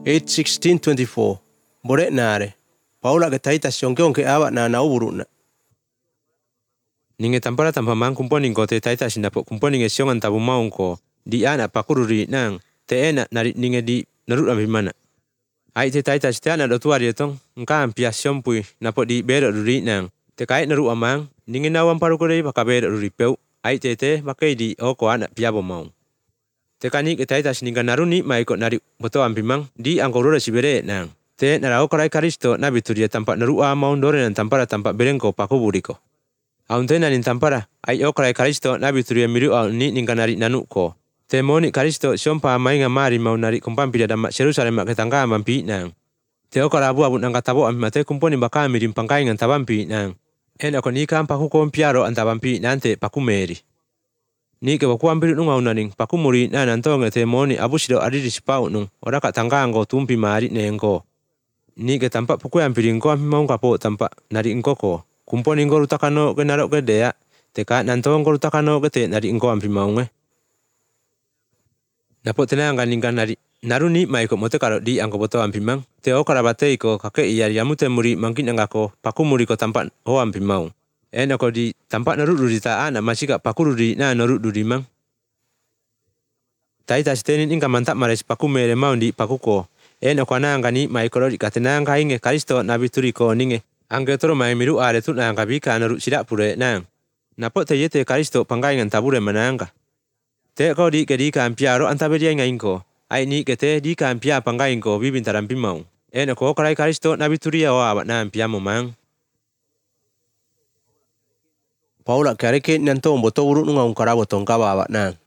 8:16-24 Bore nare. Paula ke taita sionkeon ke awa na uburuna. Ninge tampara tampamang kumponing ko te taita sinapo kumponing e siongan tabu maung ko di ana pakururi nang te ena nari ninge di narut mana. Ai te taita stiana do tuari etong ngka ampia siompui napo di bero ruri nang te kai naru amang ninge nawam parukore pakabero ruri peu ai te makai di oko ana piabo maung. Te kani ke taita sininga naruni mai ko nari boto ampimang di angkorora sibere nang te narao karai karisto nabi turia tampak narua maung dore nan tampara tampak berengko pakuburiko. Auntena nin tampara ai okrai karisto nabi turia miru au ni ninga nari nanuko. Te moni karisto siompa mainga mari mau nari kumpampi damak Jerusalem mak ketangka mampi nang. Te okara abu abu nangka tabo amate kumponi baka mirim pangkai ngan tabampi nang. En ako ni kam pakuko piaro antabampi nante pakumeri. Ni ke baku ampiru nung aunaning pakumuri na nantonge te moni abu sido adiri sipau nung ora ka tangka angko tumpi mari nengko. Ni ke tampak pukue ampiring ko ampi maung kapo tampak nari ingkoko. Kumponi ingko rutakano ke narok ke dea teka nantong ko rutakano ke te nari ingko ampi maunge. Napo tenang ningkan nari naruni mai ko mote karo di angko boto ampi mang te okara bate iko kake iyari amute muri mangkin angako pakumuri ko tampak ho ampi maung. Ako di tampak narut duri ta ana masika pakururi na narut duri mang. Taita stenin ingka mantap mares pakumere maung di pakuko. Ako ananga ni mai ko di katenanga inge karisto nabi turiko ninge. Angke toro mai miru are tut nangka bika narut sidak pure nang. Napo te yete karisto pangkai ngan tabure manangka. Te ko di ke di ka ampiaro antabedia ngainko. Ai ni ke te di ka ampia pangkai inko bibintaran pimau. Ako karai karisto nabi turia wa abat na ampiamo mang. Paula ke areke nantong boto urut nung aung karabo tong kawa nang.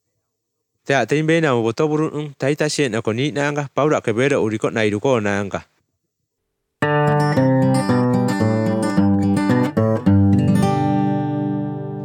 Te atein bena mo boto burut nung taita sien ako ni nangka Paula ke bero urikot na iruko nangka.